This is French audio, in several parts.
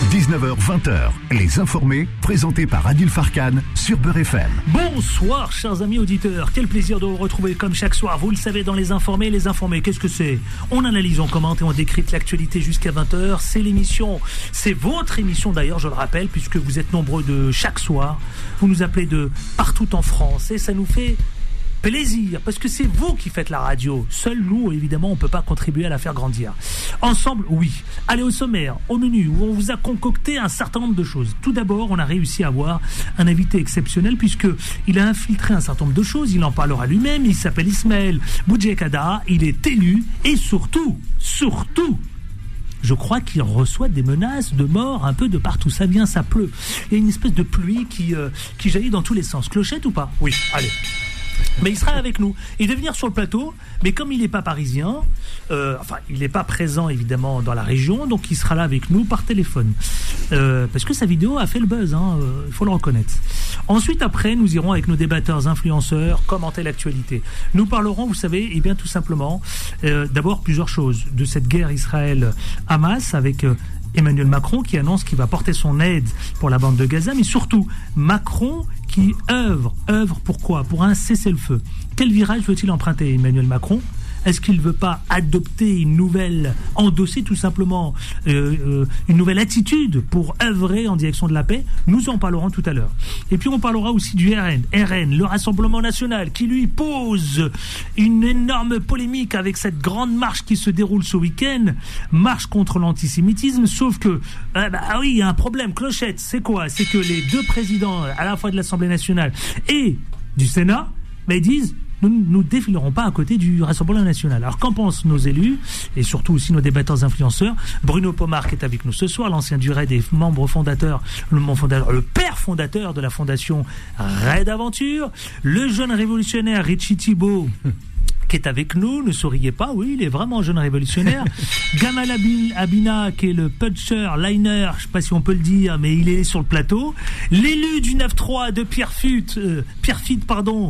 19h-20h, Les Informés, présentés par Adil Farkan sur Beurre FM. Bonsoir, chers amis auditeurs. Quel plaisir de vous retrouver comme chaque soir. Vous le savez, dans Les Informés, qu'est-ce que c'est? On analyse, on commente et on décrypte l'actualité jusqu'à 20h. C'est l'émission, c'est votre émission d'ailleurs, je le rappelle, puisque vous êtes nombreux de chaque soir. Vous nous appelez de partout en France et ça nous fait plaisir, parce que c'est vous qui faites la radio. Seuls nous, évidemment, on ne peut pas contribuer à la faire grandir. Ensemble, oui. Allez au sommaire, au menu, où on vous a concocté un certain nombre de choses. Tout d'abord, on a réussi à avoir un invité exceptionnel, puisqu'il a infiltré un certain nombre de choses. Il en parlera lui-même. Il s'appelle Ismaël Boudjekada. Il est élu. Et surtout, je crois qu'il reçoit des menaces de mort un peu de partout. Ça vient, ça pleut. Il y a une espèce de pluie qui jaillit dans tous les sens. Clochette ou pas? Oui, allez. Mais il sera avec nous. Il devait venir sur le plateau, mais comme il n'est pas parisien, il n'est pas présent évidemment dans la région, donc il sera là avec nous par téléphone. Parce que sa vidéo a fait le buzz, il faut le reconnaître. Ensuite, après, nous irons avec nos débatteurs, influenceurs, commenter l'actualité. Nous parlerons, vous savez, tout simplement, d'abord plusieurs choses. De cette guerre Israël-Hamas avec Emmanuel Macron qui annonce qu'il va porter son aide pour la bande de Gaza, mais surtout Macron qui œuvre pourquoi? Pour un cessez-le-feu. Quel virage veut-il emprunter Emmanuel Macron? Est-ce qu'il ne veut pas adopter endosser tout simplement une nouvelle attitude pour œuvrer en direction de la paix? Nous en parlerons tout à l'heure. Et puis on parlera aussi du RN, le Rassemblement National, qui lui pose une énorme polémique avec cette grande marche qui se déroule ce week-end, marche contre l'antisémitisme, sauf que, il y a un problème, clochette, c'est quoi? C'est que les deux présidents, à la fois de l'Assemblée Nationale et du Sénat, disent: nous ne défilerons pas à côté du Rassemblement National. Alors qu'en pensent nos élus et surtout aussi nos débatteurs influenceurs? Bruno Pomar qui est avec nous ce soir, l'ancien du RAID et membre fondateur, le père fondateur de la fondation RAID Aventure, le jeune révolutionnaire Richie Thibault qui est avec nous, ne souriez pas, oui, il est vraiment jeune révolutionnaire. Gamal Abina, qui est le puncher, liner, je ne sais pas si on peut le dire, mais il est sur le plateau. L'élu du 9-3 de Pierrefitte,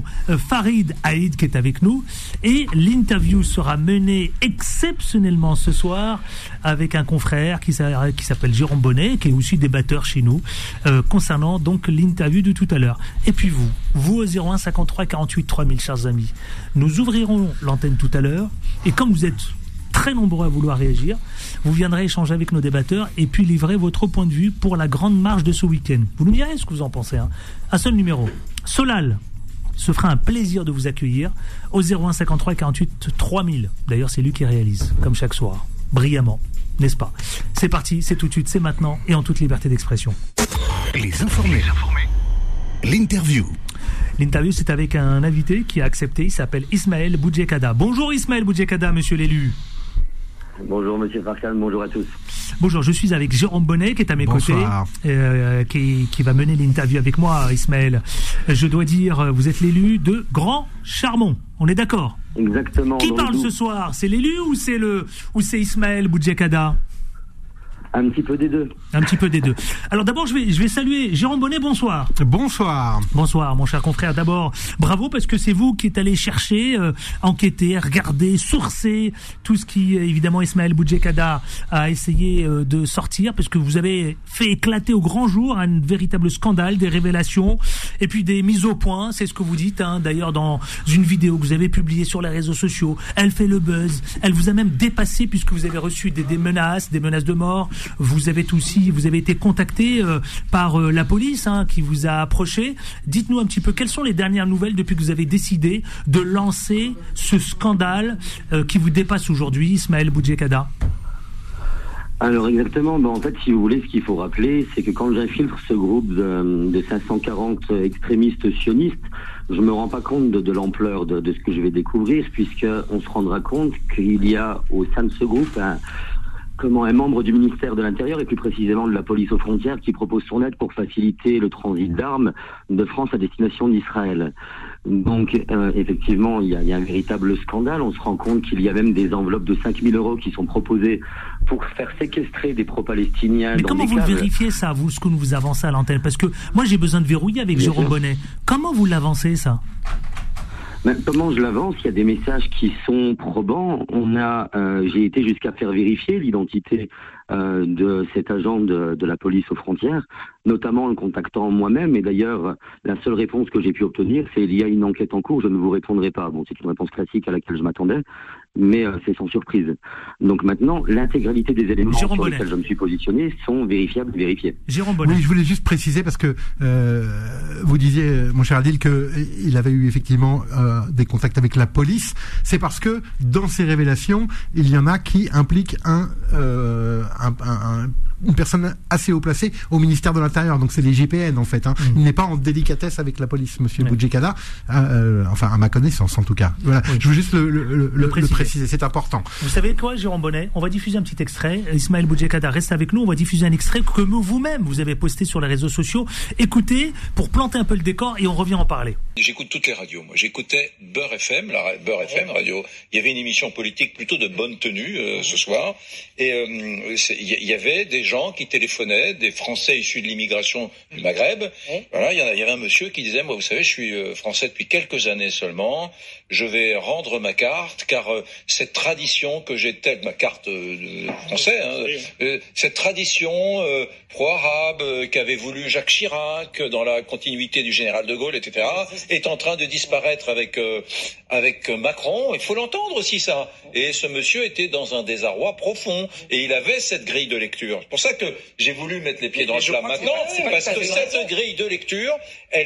Farid Haïd, qui est avec nous. Et l'interview sera menée exceptionnellement ce soir avec un confrère qui s'appelle Jérôme Bonnet, qui est aussi débatteur chez nous, concernant donc l'interview de tout à l'heure. Et puis vous au 01 53 48 3000, chers amis, nous ouvrirons l'antenne tout à l'heure, et comme vous êtes très nombreux à vouloir réagir, vous viendrez échanger avec nos débatteurs et puis livrer votre point de vue pour la grande marche de ce week-end. Vous nous direz ce que vous en pensez. Un seul numéro. Solal se fera un plaisir de vous accueillir au 01 53 48 3000. D'ailleurs, c'est lui qui réalise, comme chaque soir, brillamment, n'est-ce pas? C'est parti, c'est tout de suite, c'est maintenant, et en toute liberté d'expression. Les Informés. L'interview. L'interview, c'est avec un invité qui a accepté. Il s'appelle Ismaël Boudjekada. Bonjour Ismaël Boudjekada, monsieur l'élu. Bonjour monsieur Farkan, bonjour à tous. Bonjour, je suis avec Jérôme Bonnet qui est à mes côtés, qui va mener l'interview avec moi, Ismaël. Je dois dire, vous êtes l'élu de Grand Charmont. On est d'accord? Exactement. Qui parle ce soir? C'est l'élu ou c'est Ismaël Boudjekada? Un petit peu des deux. Un petit peu des deux. Alors d'abord, je vais saluer Jérôme Bonnet, bonsoir. Bonsoir. Bonsoir, mon cher confrère. D'abord, bravo, parce que c'est vous qui êtes allé chercher, enquêter, regarder, sourcer tout ce qui, évidemment, Ismaël Boudjekada a essayé de sortir, parce que vous avez fait éclater au grand jour un véritable scandale, des révélations, et puis des mises au point. C'est ce que vous dites, d'ailleurs, dans une vidéo que vous avez publiée sur les réseaux sociaux. Elle fait le buzz. Elle vous a même dépassé, puisque vous avez reçu des menaces de mort. Vous avez été contacté par la police qui vous a approché. Dites-nous un petit peu, quelles sont les dernières nouvelles depuis que vous avez décidé de lancer ce scandale qui vous dépasse aujourd'hui, Ismaël Boudjekada? Alors exactement, en fait, si vous voulez, ce qu'il faut rappeler, c'est que quand j'infiltre ce groupe de 540 extrémistes sionistes, je me rends pas compte de l'ampleur de ce que je vais découvrir, puisqu'on se rendra compte qu'il y a au sein de ce groupe un membre du ministère de l'Intérieur et plus précisément de la police aux frontières qui propose son aide pour faciliter le transit d'armes de France à destination d'Israël. Donc effectivement, il y a un véritable scandale. On se rend compte qu'il y a même des enveloppes de 5 000 € qui sont proposées pour faire séquestrer des pro-palestiniens. Mais comment vous le vérifiez ça, vous, ce que vous avancez à l'antenne? Parce que moi j'ai besoin de verrouiller avec Jérôme Bonnet. Comment vous l'avancez ça? Mais comment je l'avance? Il y a des messages qui sont probants. J'ai été jusqu'à faire vérifier l'identité de cet agent de la police aux frontières, notamment en le contactant moi-même. Et d'ailleurs, la seule réponse que j'ai pu obtenir, c'est il y a une enquête en cours, je ne vous répondrai pas. Bon, c'est une réponse classique à laquelle je m'attendais, mais c'est sans surprise. Donc maintenant, l'intégralité des éléments sur lesquels je me suis positionné sont vérifiables et vérifiés. Jérôme Bonnet. Oui, je voulais juste préciser parce que vous disiez, mon cher Adil, qu'il avait eu effectivement des contacts avec la police. C'est parce que dans ces révélations, il y en a qui impliquent une personne assez haut placée au ministère de l'Intérieur. Donc c'est les GPN en fait. Il n'est pas en délicatesse avec la police, Monsieur Boudjekada. Enfin à ma connaissance en tout cas. Voilà. Oui. Je veux juste le préciser. C'est important. Vous savez quoi, Jérôme Bonnet? On va diffuser un petit extrait. Ismaël Boudjekada reste avec nous. On va diffuser un extrait que vous-même vous avez posté sur les réseaux sociaux. Écoutez pour planter un peu le décor et on revient en parler. J'écoute toutes les radios. Moi, j'écoutais Beurre FM, FM radio. Il y avait une émission politique plutôt de bonne tenue ce soir, et il y avait des gens qui téléphonaient, des Français issus de l'immigration du Maghreb. Voilà, il y avait un monsieur qui disait, moi, vous savez, je suis français depuis quelques années seulement. Je vais rendre ma carte, car cette tradition que j'ai ma carte français, cette tradition pro-arabe qu'avait voulu Jacques Chirac dans la continuité du général de Gaulle, etc., est en train de disparaître avec Macron. Il faut l'entendre aussi, ça. Et ce monsieur était dans un désarroi profond, et il avait cette grille de lecture. C'est pour ça que j'ai voulu mettre les pieds dans le plat maintenant, c'est parce que cette grille de lecture, elle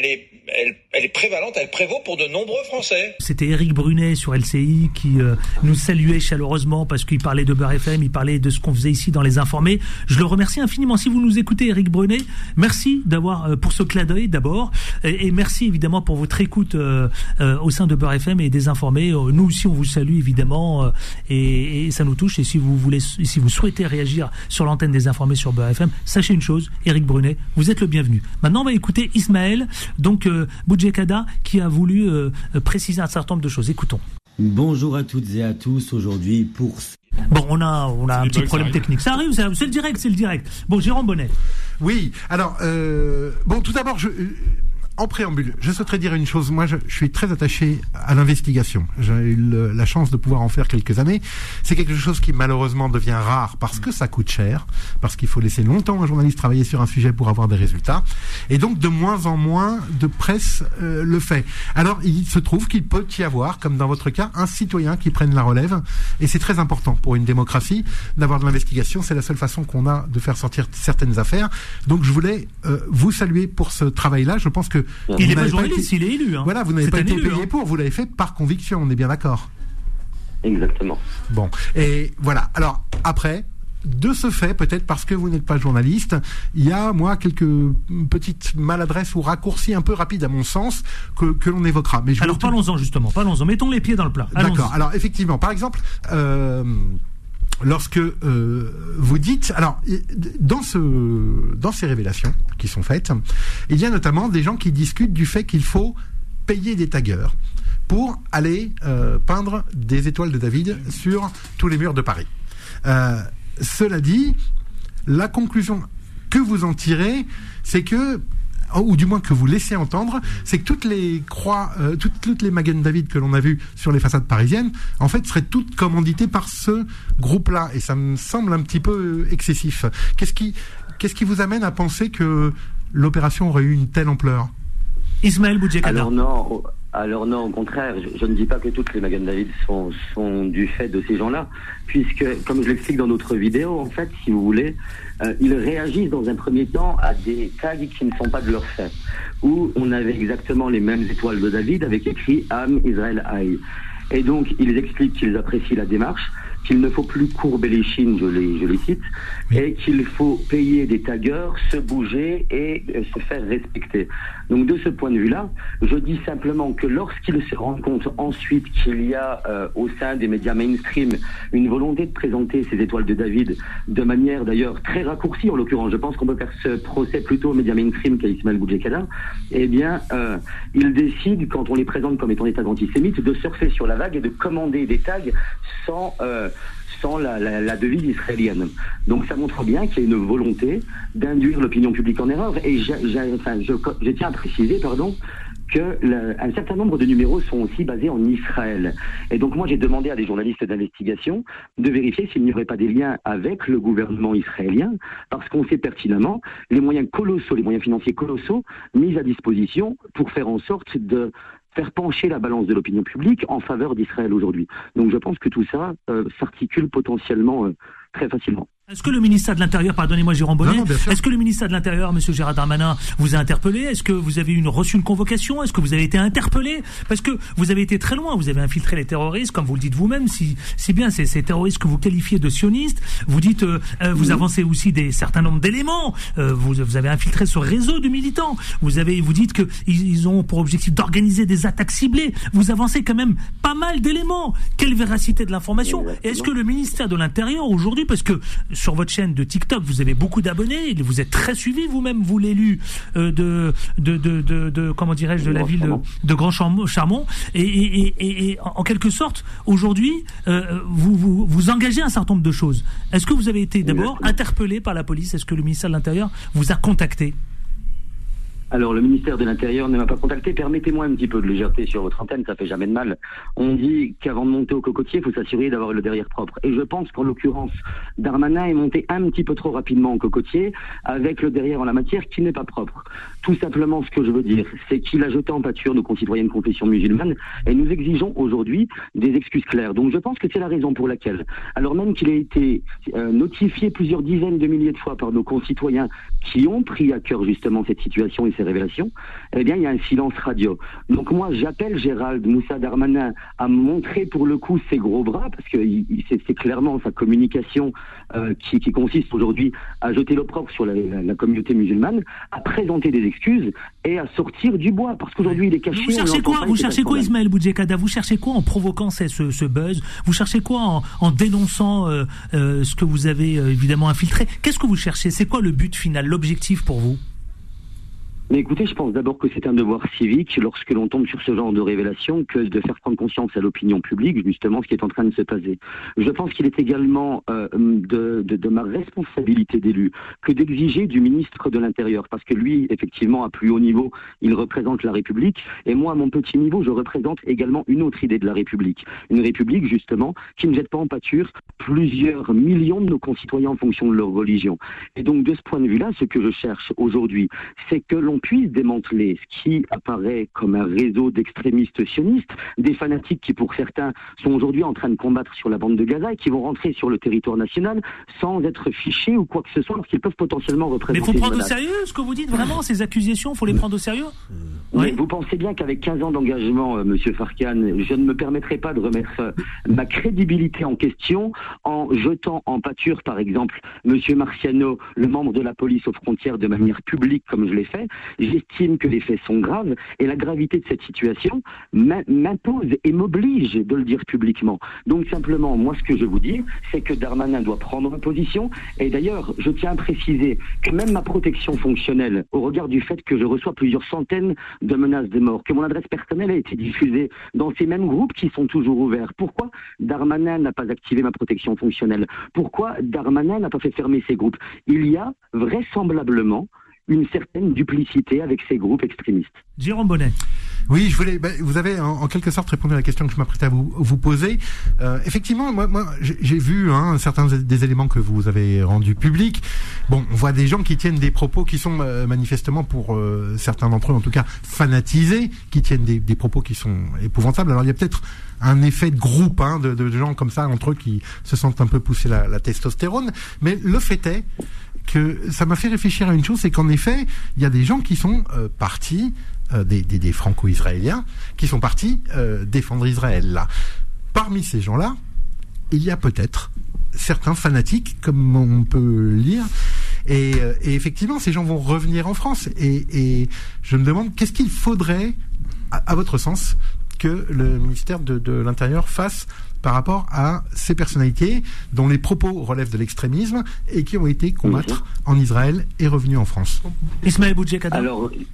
est prévalente, elle prévaut pour de nombreux Français. C'était Éric Brunet sur LCI qui nous saluait chaleureusement parce qu'il parlait de Beurre FM, il parlait de ce qu'on faisait ici dans Les Informés. Je le remercie infiniment. Si vous nous écoutez, Éric Brunet, merci pour ce clin d'œil d'abord, et merci évidemment pour votre écoute au sein de Beurre FM et des Informés. Nous aussi on vous salue évidemment, et ça nous touche. Et si vous souhaitez réagir sur l'antenne des Informés sur Beurre FM, sachez une chose, Éric Brunet, vous êtes le bienvenu. Maintenant on va écouter Ismaël Boudjekada qui a voulu préciser un certain nombre de choses. Écoutons. Bonjour à toutes et à tous. Aujourd'hui pour... Bon, on a un petit problème technique. Ça arrive, c'est le direct. Bon, Jérôme Bonnet. Oui, alors, tout d'abord, en préambule, je souhaiterais dire une chose. Moi, je suis très attaché à l'investigation. J'ai eu la chance de pouvoir en faire quelques années. C'est quelque chose qui malheureusement devient rare parce que ça coûte cher, parce qu'il faut laisser longtemps un journaliste travailler sur un sujet pour avoir des résultats. Et donc, de moins en moins de presse le fait. Alors, il se trouve qu'il peut y avoir, comme dans votre cas, un citoyen qui prenne la relève. Et c'est très important pour une démocratie d'avoir de l'investigation. C'est la seule façon qu'on a de faire sortir certaines affaires. Donc, je voulais vous saluer pour ce travail-là. Je pense que il n'est pas journaliste, il est élu. Voilà, vous n'avez pas été payé pour, vous l'avez fait par conviction, on est bien d'accord. Exactement. Bon, et voilà. Alors, après, de ce fait, peut-être parce que vous n'êtes pas journaliste, il y a, moi, quelques petites maladresses ou raccourcis un peu rapides à mon sens que l'on évoquera. Mais alors, parlons-en. Mettons les pieds dans le plat. D'accord. Alors, effectivement, par exemple... lorsque vous dites, alors dans ces révélations qui sont faites, il y a notamment des gens qui discutent du fait qu'il faut payer des taggeurs pour aller peindre des étoiles de David sur tous les murs de Paris. Cela dit, la conclusion que vous en tirez, c'est que, ou du moins que vous laissez entendre, c'est que toutes les croix, toutes les Magen David que l'on a vues sur les façades parisiennes, en fait, seraient toutes commanditées par ce groupe-là. Et ça me semble un petit peu excessif. Qu'est-ce qui vous amène à penser que l'opération aurait eu une telle ampleur? Ismaël Boudjekada. Alors non, au contraire, je ne dis pas que toutes les Magen David sont du fait de ces gens-là, puisque, comme je l'explique dans notre vidéo, en fait, si vous voulez, ils réagissent dans un premier temps à des tags qui ne sont pas de leur fait, où on avait exactement les mêmes étoiles de David avec écrit Am Israël Haï. Et donc, ils expliquent qu'ils apprécient la démarche, qu'il ne faut plus courber les chines, je les cite, et qu'il faut payer des taggeurs, se bouger et se faire respecter. Donc de ce point de vue-là, je dis simplement que lorsqu'ils se rendent compte ensuite qu'il y a au sein des médias mainstream une volonté de présenter ces étoiles de David de manière d'ailleurs très raccourcie, en l'occurrence, je pense qu'on peut faire ce procès plutôt aux médias mainstream qu'à Ismaël Boudjekada, eh bien, ils décident, quand on les présente comme étant des tags antisémites, de surfer sur la vague et de commander des tags sans sans la devise israélienne. Donc ça montre bien qu'il y a une volonté d'induire l'opinion publique en erreur. Et je tiens à préciser, qu'un certain nombre de numéros sont aussi basés en Israël. Et donc moi j'ai demandé à des journalistes d'investigation de vérifier s'il n'y aurait pas des liens avec le gouvernement israélien, parce qu'on sait pertinemment les moyens financiers colossaux mis à disposition pour faire en sorte de faire pencher la balance de l'opinion publique en faveur d'Israël aujourd'hui. Donc je pense que tout ça s'articule potentiellement très facilement. Est-ce que le ministère de l'Intérieur, pardonnez-moi Jérôme Bonnet, est-ce que le ministère de l'Intérieur, M. Gérald Darmanin, vous a interpellé? Est-ce que vous avez reçu une convocation? Est-ce que vous avez été interpellé? Parce que vous avez été très loin, vous avez infiltré les terroristes, comme vous le dites vous-même, si bien ces terroristes que vous qualifiez de sionistes. Vous dites, vous avancez aussi certains nombres d'éléments. Vous avez infiltré ce réseau de militants. Vous dites que ils ont pour objectif d'organiser des attaques ciblées. Vous avancez quand même pas mal d'éléments. Quelle véracité de l'information? Est-ce que le ministère de l'Intérieur aujourd'hui, parce que sur votre chaîne de TikTok, vous avez beaucoup d'abonnés, vous êtes très suivi vous-même, vous l'élu de comment dirais-je, de la ville de Grand Charmont, et en quelque sorte aujourd'hui vous engagez un certain nombre de choses. Est-ce que vous avez été d'abord interpellé par la police? Est-ce que le ministère de l'Intérieur vous a contacté? Alors, le ministère de l'Intérieur ne m'a pas contacté. Permettez-moi un petit peu de légèreté sur votre antenne, ça fait jamais de mal. On dit qu'avant de monter au cocotier, il faut s'assurer d'avoir le derrière propre. Et je pense qu'en l'occurrence, Darmanin est monté un petit peu trop rapidement au cocotier, avec le derrière en la matière qui n'est pas propre. Tout simplement, ce que je veux dire, c'est qu'il a jeté en pâture nos concitoyens de confession musulmane, et nous exigeons aujourd'hui des excuses claires. Donc je pense que c'est la raison pour laquelle, alors même qu'il a été notifié plusieurs dizaines de milliers de fois par nos concitoyens qui ont pris à cœur justement cette situation et ces révélations, eh bien il y a un silence radio. Donc moi j'appelle Gérald Moussa Darmanin à montrer pour le coup ses gros bras, parce que c'est clairement sa communication qui consiste aujourd'hui à jeter l'opprobre sur la communauté musulmane, à présenter des excuses et à sortir du bois, parce qu'aujourd'hui il est caché. Vous cherchez quoi Ismaël Boudjekada? Vous cherchez quoi en provoquant ce buzz? Vous cherchez quoi en dénonçant ce que vous avez évidemment infiltré? Qu'est-ce que vous cherchez? C'est quoi le but final, l'objectif pour vous? Mais écoutez, je pense d'abord que c'est un devoir civique, lorsque l'on tombe sur ce genre de révélation, que de faire prendre conscience à l'opinion publique, justement, ce qui est en train de se passer. Je pense qu'il est également de ma responsabilité d'élu que d'exiger du ministre de l'Intérieur, parce que lui, effectivement, à plus haut niveau, il représente la République, et moi, à mon petit niveau, je représente également une autre idée de la République. Une République, justement, qui ne jette pas en pâture plusieurs millions de nos concitoyens en fonction de leur religion. Et donc, de ce point de vue-là, ce que je cherche aujourd'hui, c'est que l'on puisse démanteler ce qui apparaît comme un réseau d'extrémistes sionistes, des fanatiques qui pour certains sont aujourd'hui en train de combattre sur la bande de Gaza et qui vont rentrer sur le territoire national sans être fichés ou quoi que ce soit, parce qu'ils peuvent potentiellement représenter. Mais il faut prendre au sérieux ce que vous dites, vraiment, ces accusations, il faut les prendre au sérieux? Oui. Vous pensez bien qu'avec 15 ans d'engagement, Monsieur Farkane, je ne me permettrai pas de remettre ma crédibilité en question en jetant en pâture, par exemple, Monsieur Marciano, le membre de la police aux frontières, de manière publique comme je l'ai fait. J'estime que les faits sont graves et la gravité de cette situation m'impose et m'oblige de le dire publiquement. Donc simplement, moi ce que je vous dis, c'est que Darmanin doit prendre position. Et d'ailleurs, je tiens à préciser que même ma protection fonctionnelle, au regard du fait que je reçois plusieurs centaines de menaces de mort, que mon adresse personnelle a été diffusée dans ces mêmes groupes qui sont toujours ouverts. Pourquoi Darmanin n'a pas activé ma protection fonctionnelle? Pourquoi Darmanin n'a pas fait fermer ces groupes? Il y a vraisemblablement une certaine duplicité avec ces groupes extrémistes. Jérôme Bonnet. Oui, vous avez en quelque sorte répondu à la question que je m'apprêtais à vous poser. Effectivement, moi j'ai vu certains des éléments que vous avez rendus publics. Bon, on voit des gens qui tiennent des propos qui sont manifestement, pour certains d'entre eux en tout cas, fanatisés, qui tiennent des propos qui sont épouvantables. Alors il y a peut-être un effet de groupe, de gens comme ça entre eux qui se sentent un peu pousser la testostérone. Mais le fait est que ça m'a fait réfléchir à une chose, c'est qu'en effet, il y a des gens qui sont partis, des franco-israéliens, qui sont partis défendre Israël. Là, parmi ces gens-là, il y a peut-être certains fanatiques, comme on peut lire, et effectivement, ces gens vont revenir en France. Et je me demande, qu'est-ce qu'il faudrait, à votre sens, que le ministère de l'Intérieur fasse par rapport à ces personnalités dont les propos relèvent de l'extrémisme et qui ont été combattre en Israël et revenus en France? Ismaël Boudjekada. Alors,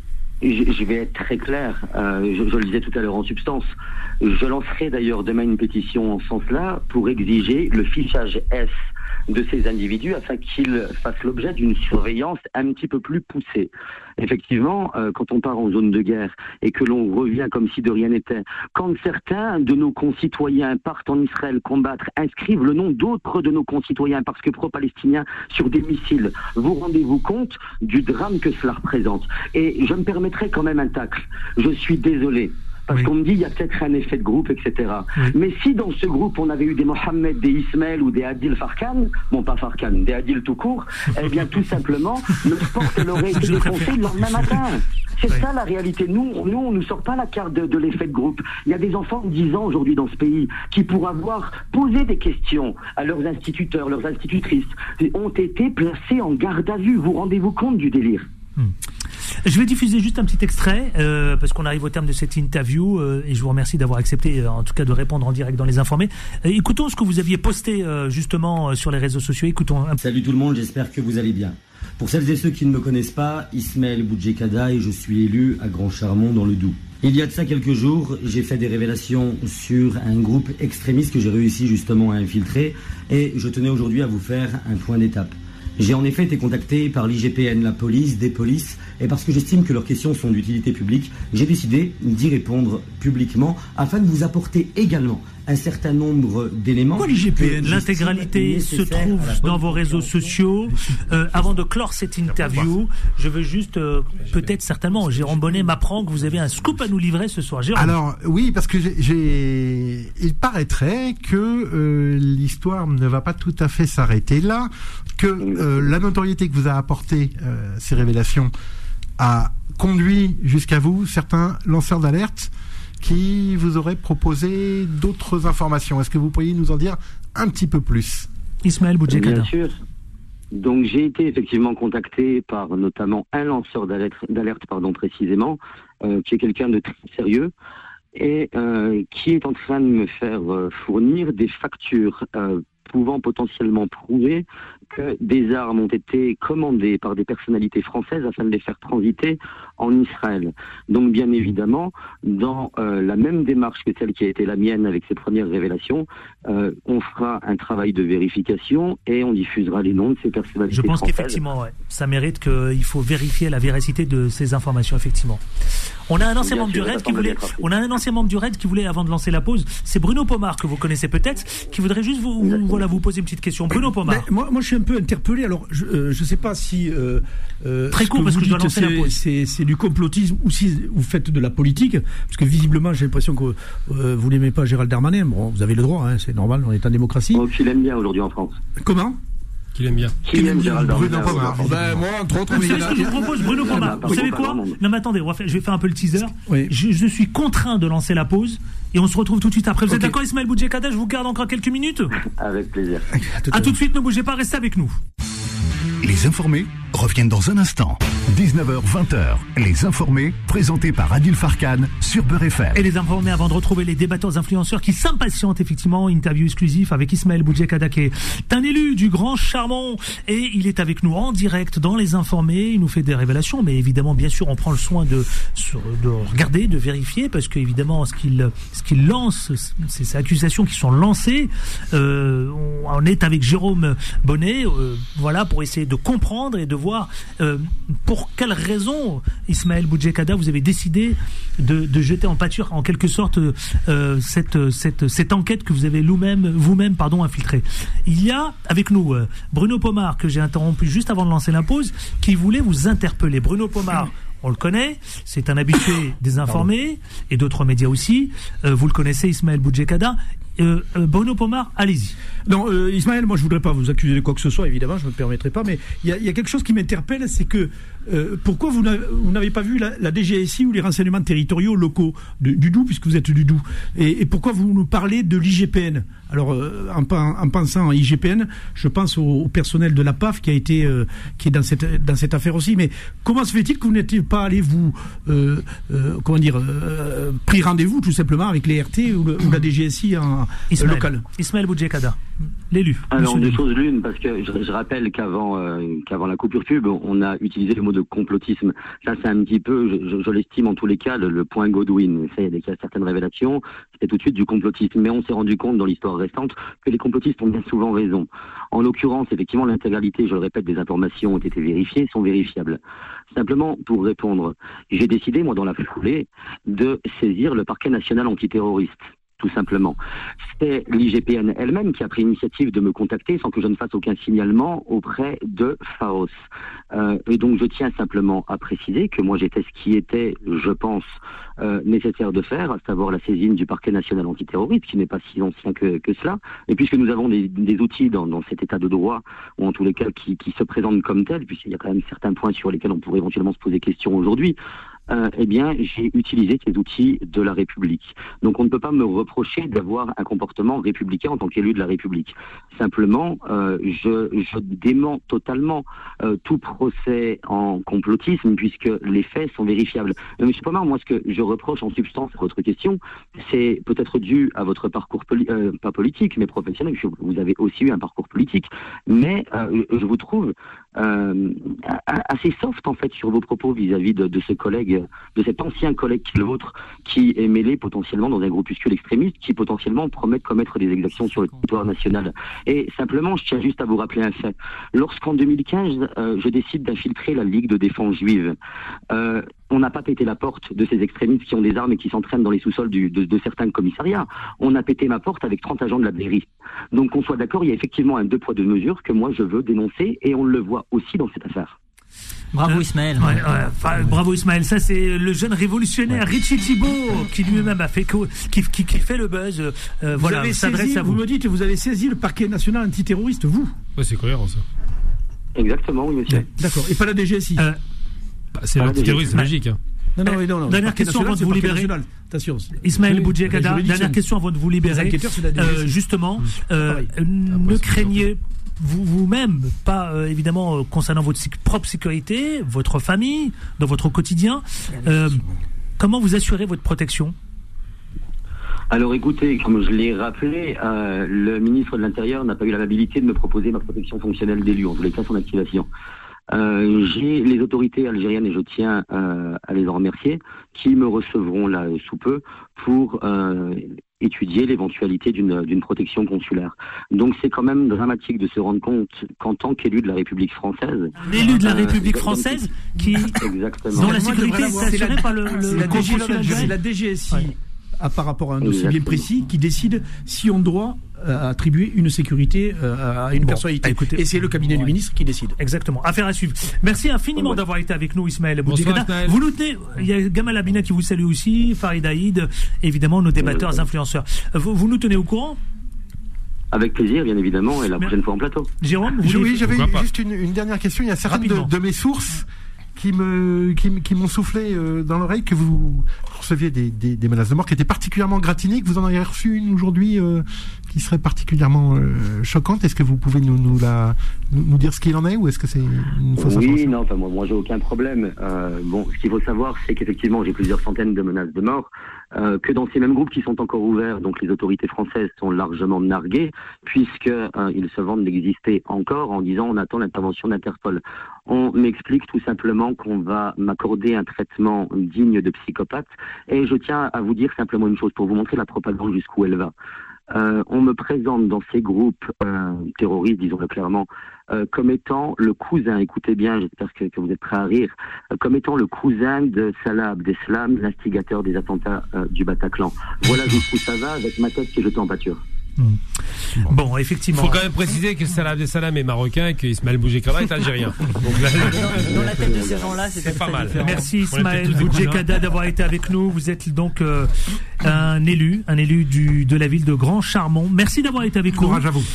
Je vais être très clair. Je le disais tout à l'heure en substance. Je lancerai d'ailleurs demain une pétition en ce sens-là pour exiger le fichage S de ces individus afin qu'ils fassent l'objet d'une surveillance un petit peu plus poussée. Effectivement, quand on part en zone de guerre et que l'on revient comme si de rien n'était, quand certains de nos concitoyens partent en Israël combattre, inscrivent le nom d'autres de nos concitoyens parce que pro-palestiniens sur des missiles, vous rendez-vous compte du drame que cela représente. Et je me permettrai quand même un tacle. Je suis désolé. Parce qu'on me dit, il y a peut-être un effet de groupe, etc. Mais si dans ce groupe, on avait eu des Mohamed, des Ismaël ou des Adil Farkan, bon, pas Farkan, des Adil tout court, eh bien, tout simplement, le sport aurait été défoncé le lendemain matin. C'est ça la réalité. Nous, on ne sort pas la carte de l'effet de groupe. Il y a des enfants de 10 ans aujourd'hui dans ce pays qui, pour avoir posé des questions à leurs instituteurs, leurs institutrices, ont été placés en garde à vue. Vous rendez-vous compte du délire? Je vais diffuser juste un petit extrait parce qu'on arrive au terme de cette interview et je vous remercie d'avoir accepté en tout cas de répondre en direct dans Les Informés. Écoutons ce que vous aviez posté justement sur les réseaux sociaux. Écoutons. Salut tout le monde, j'espère que vous allez bien. Pour celles et ceux qui ne me connaissent pas, Ismaël Boudjekada et je suis élu à Grand Charmont dans le Doubs. Il y a de ça quelques jours, j'ai fait des révélations sur un groupe extrémiste que j'ai réussi justement à infiltrer et je tenais aujourd'hui à vous faire un point d'étape. J'ai en effet été contacté par l'IGPN, la police, des polices, et parce que j'estime que leurs questions sont d'utilité publique, j'ai décidé d'y répondre publiquement afin de vous apporter également un certain nombre d'éléments. Pourquoi l'IGPN ? L'intégralité se trouve dans vos réseaux sociaux. Avant de clore cette interview, je veux juste, peut-être certainement, Jérôme Bonnet m'apprend que vous avez un scoop à nous livrer ce soir. Jérôme. Alors, oui, parce que il paraîtrait que l'histoire ne va pas tout à fait s'arrêter là, que la notoriété que vous a apporté ces révélations a conduit jusqu'à vous certains lanceurs d'alerte qui vous auraient proposé d'autres informations. Est-ce que vous pourriez nous en dire un petit peu plus? Ismaël Boudjekada. Bien sûr. Donc j'ai été effectivement contacté par notamment un lanceur d'alerte précisément, qui est quelqu'un de très sérieux et qui est en train de me faire fournir des factures pouvant potentiellement prouver que des armes ont été commandées par des personnalités françaises afin de les faire transiter en Israël. Donc bien évidemment, dans la même démarche que celle qui a été la mienne avec ces premières révélations, on fera un travail de vérification et on diffusera les noms de ces personnalités françaises. Je pense qu'effectivement, ouais, ça mérite qu'il faut vérifier la véracité de ces informations, effectivement. On a un ancien membre du RAID qui voulait, avant de lancer la pause, c'est Bruno Pomar, que vous connaissez peut-être, qui voudrait juste vous poser une petite question. Bruno Pomar. Moi, je suis un peu interpellé. Alors, je sais pas si très court parce que je dois lancer la pause. C'est du complotisme ou si vous faites de la politique, parce que visiblement, j'ai l'impression que vous n'aimez pas Gérald Darmanin. Bon, vous avez le droit, hein, c'est normal, on est en démocratie. Oh, tu l'aimes bien aujourd'hui en France. Comment? Qu'il aime bien. Qui aime Gérald Darmanin? Bruno Pomar. Moi, entre autres, vous savez ce que je vous propose, Bruno Pomar? Vous savez quoi? Non, mais attendez, je vais faire un peu le teaser. Oui. Je suis contraint de lancer la pause et on se retrouve tout de suite après. Vous êtes d'accord, Ismaël Boudjekada? Je vous garde encore quelques minutes. Avec plaisir. À tout de suite, ne bougez pas, restez avec nous. Les Informés reviennent dans un instant. 19h-20h, Les Informés, présentés par Adil Farkan sur Beurre FM. Et Les Informés, avant de retrouver les débatteurs influenceurs qui s'impatientent effectivement, interview exclusive avec Ismaël Boudjekada qui est un élu du Grand Charmont et il est avec nous en direct dans Les Informés. Il nous fait des révélations, mais évidemment, bien sûr, on prend le soin de regarder, de vérifier, parce qu'évidemment, ce qu'il lance, ces accusations qui sont lancées, on est avec Jérôme Bonnet, voilà, pour essayer de comprendre et de voir pour quelles raisons, Ismaël Boudjekada, vous avez décidé de jeter en pâture en quelque sorte cette enquête que vous avez vous-même infiltrée. Il y a avec nous Bruno Pomar, que j'ai interrompu juste avant de lancer la pause, qui voulait vous interpeller. Bruno Pomar, on le connaît, c'est un habitué des Informés et d'autres médias aussi. Vous le connaissez, Ismaël Boudjekada. Bruno Pomar, allez-y. Non, Ismaël, moi je voudrais pas vous accuser de quoi que ce soit, évidemment, je me permettrai pas, mais il y a quelque chose qui m'interpelle, c'est que pourquoi vous n'avez pas vu la DGSI ou les renseignements territoriaux locaux du Doubs, puisque vous êtes du Doubs, et pourquoi vous nous parlez de l'IGPN? Alors, en pensant à IGPN, je pense au personnel de la PAF qui est dans cette affaire aussi. Mais comment se fait-il que vous n'étiez pas allé pris rendez-vous tout simplement avec les RT ou la DGSI local? Ismaël Boudjekada. L'élu. Alors, deux choses l'une, parce que je rappelle qu'avant la coupure pub, on a utilisé le mot de complotisme. Ça, c'est un petit peu, je l'estime en tous les cas, le point Godwin. Il y a certaines révélations, c'était tout de suite du complotisme. Mais on s'est rendu compte dans l'histoire récente que les complotistes ont bien souvent raison. En l'occurrence, effectivement, l'intégralité, je le répète, des informations ont été vérifiées, sont vérifiables. Simplement, pour répondre, j'ai décidé, moi, dans la foulée, de saisir le parquet national antiterroriste. Tout simplement. C'est l'IGPN elle-même qui a pris l'initiative de me contacter sans que je ne fasse aucun signalement auprès de Pharos. Et donc je tiens simplement à préciser que moi j'ai fait ce qui était, je pense, nécessaire de faire, à savoir la saisine du parquet national antiterroriste, qui n'est pas si ancien que cela. Et puisque nous avons des outils dans cet état de droit, ou en tous les cas qui se présentent comme tels, puisqu'il y a quand même certains points sur lesquels on pourrait éventuellement se poser question aujourd'hui, eh bien, j'ai utilisé ces outils de la République. Donc, on ne peut pas me reprocher d'avoir un comportement républicain en tant qu'élu de la République. Simplement, je dément totalement tout procès en complotisme, puisque les faits sont vérifiables. Monsieur Pomar, moi, ce que je reproche en substance à votre question, c'est peut-être dû à votre parcours pas politique, mais professionnel. Vous avez aussi eu un parcours politique, mais je vous trouve assez soft, en fait, sur vos propos vis-à-vis de ce collègue, de cet ancien collègue qui est le vôtre, qui est mêlé potentiellement dans un groupuscule extrémiste qui potentiellement promet de commettre des exactions sur le territoire national. Et simplement, je tiens juste à vous rappeler un fait. Lorsqu'en 2015, je décide d'infiltrer la Ligue de défense juive, on n'a pas pété la porte de ces extrémistes qui ont des armes et qui s'entraînent dans les sous-sols de certains commissariats. On a pété ma porte avec 30 agents de la mairie. Donc qu'on soit d'accord, il y a effectivement un 2 poids 2 mesures que moi je veux dénoncer, et on le voit aussi dans cette affaire. Bravo Ismaël. Bravo Ismaël. Ça c'est le jeune révolutionnaire Richie Thibault qui lui-même a fait qui fait le buzz. Voilà, s'adresse à vous. Vous me dites, vous avez saisi le parquet national antiterroriste, vous ? Ouais, c'est cohérent ça. Exactement, oui monsieur. D'accord. Et pas la DGSI. C'est l'antiterroriste, c'est logique. Hein. Non. Dernière question avant de vous libérer. Attention. Ismaël Boudjekada, dernière question avant de vous libérer. Justement, ne craignez vous-même pas, évidemment, concernant votre propre sécurité, votre famille, dans votre quotidien. Comment vous assurez votre protection ? Alors écoutez, comme je l'ai rappelé, le ministre de l'Intérieur n'a pas eu l'amabilité de me proposer ma protection fonctionnelle d'élu, en tous les cas son activation. J'ai les autorités algériennes, et je tiens à les en remercier, qui me recevront là sous peu pour étudier l'éventualité d'une protection consulaire. Donc c'est quand même dramatique de se rendre compte qu'en tant qu'élu de la République française... L'élu de la République française qui... Exactement. Dont la sécurité est assurée par le consulat algérien. C'est la DGSI, par rapport à un dossier bien précis, qui décide si on doit attribuer une sécurité à une personnalité. Écoutez, et c'est le cabinet du ministre qui décide. Exactement. Affaire à suivre. Merci infiniment d'avoir été avec nous, Ismaël Boudjekada. Vous nous tenez, il y a Gamal Abina qui vous salue aussi, Farid Aïd, évidemment nos débatteurs, influenceurs. Vous nous tenez au courant ? Avec plaisir, bien évidemment, et la prochaine fois en plateau. Jérôme, oui, j'avais juste une dernière question. Il y a certaines de mes sources qui m'ont soufflé dans l'oreille que vous receviez des menaces de mort qui étaient particulièrement gratinées, que vous en avez reçu une aujourd'hui qui serait particulièrement choquante. Est-ce que vous pouvez nous dire ce qu'il en est, ou est-ce que c'est une fausse information ? Oui, non, enfin, moi j'ai aucun problème. Ce qu'il faut savoir, c'est qu'effectivement j'ai plusieurs centaines de menaces de mort, que dans ces mêmes groupes qui sont encore ouverts, donc les autorités françaises sont largement narguées, puisque ils se vantent d'exister encore en disant on attend l'intervention d'Interpol. On m'explique tout simplement qu'on va m'accorder un traitement digne de psychopathe, et je tiens à vous dire simplement une chose pour vous montrer la propagande jusqu'où elle va. On me présente dans ces groupes terroristes, disons-le clairement, comme étant le cousin, écoutez bien, j'espère que vous êtes prêts à rire, comme étant le cousin de Salah Abdeslam, l'instigateur des attentats du Bataclan. Voilà jusqu'où ça va avec ma tête qui est jetée en pâture. Bon, effectivement. Il faut quand même préciser que Salah Abdeslam est marocain et que Ismaël Boudjekada est algérien. Donc là, dans la tête de ces gens-là, c'est pas mal. Merci Ismaël Boudjekada d'avoir été avec nous. Vous êtes donc un élu de la ville de Grand Charmont. Merci d'avoir été avec nous. Courage à vous.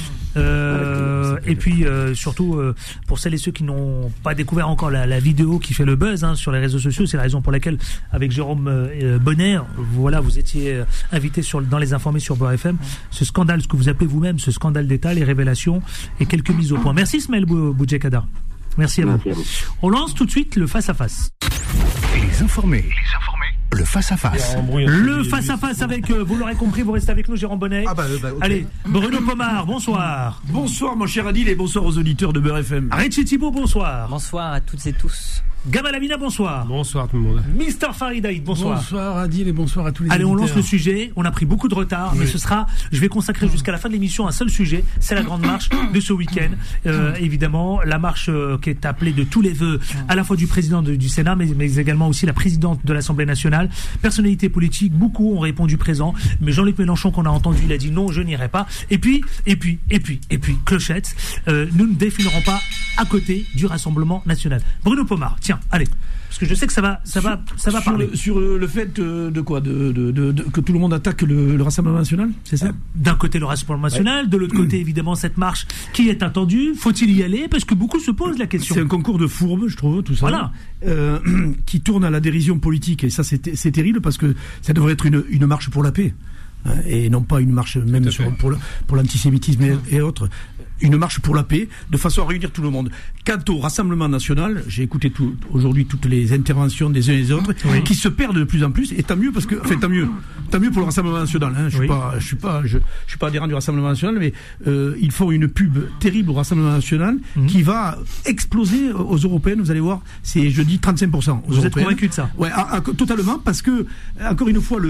Et puis surtout pour celles et ceux qui n'ont pas découvert encore la vidéo qui fait le buzz sur les réseaux sociaux, c'est la raison pour laquelle avec Jérôme Bonner, voilà, vous étiez invité dans les informés sur Beurre FM. Ce scandale, ce que vous appelez vous-même ce scandale d'État, les révélations et quelques mises au point. Merci Ismaël Boudjekada. Merci à vous. On lance tout de suite le face à face. Les informés. le face-à-face. Le face-à-face avec, vous l'aurez compris, vous restez avec nous, Jérôme Bonnet. Okay. Allez, Bruno Pomar, bonsoir. Bonsoir mon cher Adil et bonsoir aux auditeurs de Beurre FM. Richie Thibault, bonsoir. Bonsoir à toutes et tous. Gamal Amina, bonsoir. Bonsoir tout le monde. Mister Farid Aïd, bonsoir. Bonsoir Adil et bonsoir à tous les Allez, auditeurs. on lance le sujet. On a pris beaucoup de retard, mais je vais consacrer jusqu'à la fin de l'émission un seul sujet. C'est la grande marche de ce week-end. Évidemment, la marche qui est appelée de tous les vœux, à la fois du président du Sénat, mais également aussi la présidente de l'Assemblée nationale. Personnalité politique, beaucoup ont répondu présent. Mais Jean-Luc Mélenchon, qu'on a entendu, il a dit non, je n'irai pas. Et puis, clochette, nous ne défilerons pas à côté du Rassemblement national. Bruno Pomar, tiens, allez. Parce que je sais que ça va parler. Sur le fait de quoi que tout le monde attaque le Rassemblement national, c'est ça? D'un côté le Rassemblement national, de l'autre côté évidemment cette marche qui est attendue. Faut-il y aller? Parce que beaucoup se posent la question. C'est un concours de fourbes, je trouve, tout ça. Voilà. Qui tourne à la dérision politique. Et ça, c'est terrible parce que ça devrait être une marche pour la paix. Et non pas une marche même pour l'antisémitisme et autres. Une marche pour la paix, de façon à réunir tout le monde. Quant au Rassemblement national, j'ai écouté aujourd'hui toutes les interventions des uns et des autres, qui se perdent de plus en plus, et tant mieux parce que, enfin tant mieux pour le Rassemblement national. Hein, je suis pas adhérent du Rassemblement national, mais ils font une pub terrible au Rassemblement national qui va exploser aux Européennes. Vous allez voir, c'est je dis 35%. Vous êtes convaincu de ça? Ouais, totalement, parce que encore une fois,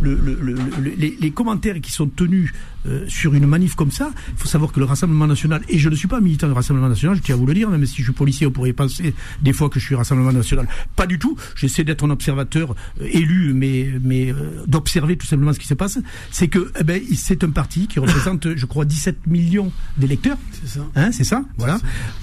les commentaires qui sont tenus sur une manif comme ça, il faut savoir que le Rassemblement national, et je ne suis pas militant du Rassemblement national, je tiens à vous le dire, même si je suis policier, on pourrait penser des fois que je suis Rassemblement national. Pas du tout. J'essaie d'être un observateur élu, mais d'observer tout simplement ce qui se passe. C'est que c'est un parti qui représente, je crois, 17 millions d'électeurs. C'est ça. Hein, c'est ça, voilà.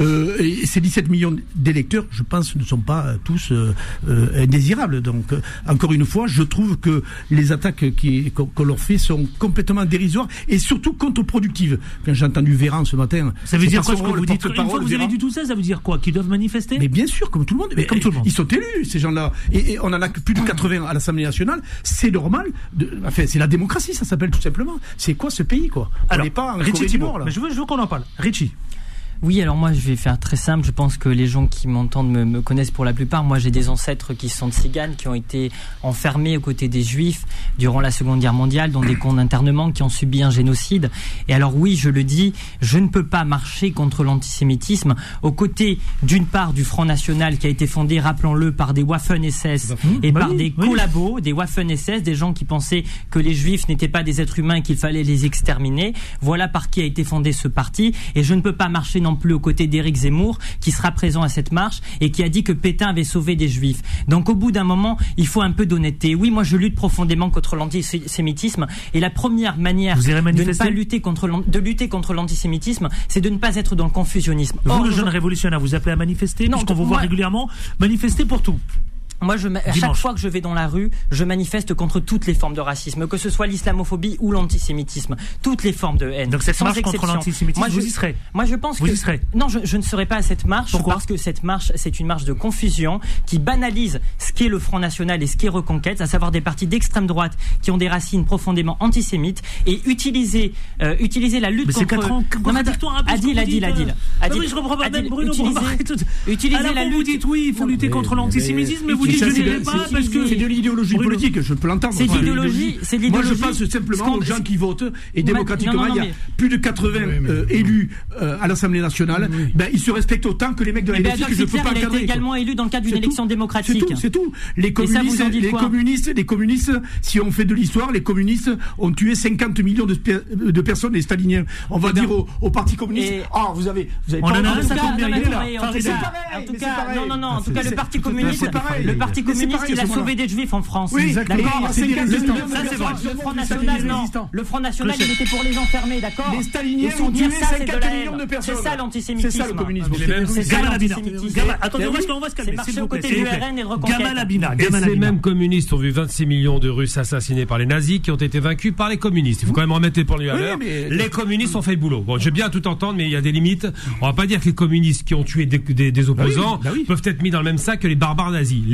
Et ces 17 millions d'électeurs, je pense, ne sont pas tous indésirables. Donc, encore une fois, je trouve que les attaques qu'on leur fait sont complètement dérisoires et surtout contre-productives. Quand j'ai entendu Véran ce matin, ça veut dire quoi ce que vous dites? Une fois que vous avez dit tout ça, ça veut dire quoi? Qu'ils doivent manifester? Mais bien sûr, comme tout le monde. Mais comme tout le monde. Ils sont élus, ces gens-là. Et on en a que plus de 80 à l'Assemblée nationale. C'est normal. Enfin, c'est la démocratie, ça s'appelle tout simplement. C'est quoi ce pays, quoi? On n'est pas en Corée du Nord, là. Mais je veux qu'on en parle. Richie. Oui, alors moi je vais faire très simple. Je pense que les gens qui m'entendent me connaissent pour la plupart. Moi j'ai des ancêtres qui sont tziganes, qui ont été enfermés aux côtés des juifs durant la Seconde Guerre mondiale, dans des camps d'internement, qui ont subi un génocide. Et alors oui, je le dis, je ne peux pas marcher contre l'antisémitisme aux côtés d'une part du Front National qui a été fondé, rappelons-le, par des Waffen-SS et par des collabos, des Waffen-SS, des gens qui pensaient que les juifs n'étaient pas des êtres humains et qu'il fallait les exterminer. Voilà par qui a été fondé ce parti. Et je ne peux pas marcher non plus aux côtés d'Éric Zemmour, qui sera présent à cette marche et qui a dit que Pétain avait sauvé des juifs. Donc au bout d'un moment, il faut un peu d'honnêteté. Oui, moi je lutte profondément contre l'antisémitisme, et la première manière de ne pas lutter contre l'antisémitisme, c'est de ne pas être dans le confusionnisme. Vous, le jeune révolutionnaire, vous appelez à manifester? Non, puisqu'on vous voit régulièrement manifester pour tout. Moi, à chaque fois que je vais dans la rue, je manifeste contre toutes les formes de racisme, que ce soit l'islamophobie ou l'antisémitisme, toutes les formes de haine. Donc cette marche contre l'antisémitisme, vous y serez? Moi, je pense non, je ne serai pas à cette marche. Pourquoi? Parce que cette marche, c'est une marche de confusion qui banalise ce qu'est le Front National et ce qu'est Reconquête, à savoir des partis d'extrême droite qui ont des racines profondément antisémites, et utiliser la lutte contre. C'est 4 ans contradictoire. Adil. Je reprends pas même Bruno. Utiliser la lutte. Vous dites oui, il faut lutter contre l'antisémitisme, mais vous dites je n'irai pas parce que c'est de l'idéologie politique, je peux l'entendre. C'est l'idéologie. Moi, je pense simplement aux gens qui votent, et démocratiquement, il y a plus de 80 élus à l'Assemblée nationale. Ils se respectent autant que les mecs de la LFI que je ne peux pas encadrer. Il a été également élu dans le cadre d'une élection démocratique. C'est tout. Les communistes, si on fait de l'histoire, les communistes ont tué 50 millions de personnes, les staliniens. On va dire au Parti communiste, vous avez on en a un, ça tombe bien, il est là. En tout cas, le Parti communiste, il a sauvé des juifs en France. Oui, d'accord. Ça, c'est vrai. Le Front National, il était pour les enfermer, d'accord. Les staliniens ont tué 50 millions de personnes. C'est ça l'antisémitisme. C'est ça le communisme. Attendez, on va se calmer. C'est marcher aux côtés du RN et de Reconquête. Et ces mêmes communistes ont vu 26 millions de Russes assassinés par les nazis qui ont été vaincus par les communistes. Il faut quand même remettre les points à l'heure. Les communistes ont fait le boulot. Bon, j'ai bien tout entendre, mais il y a des limites. On va pas dire que les communistes qui ont tué des opposants peuvent être mis dans le même sac que les barbares nazis. Les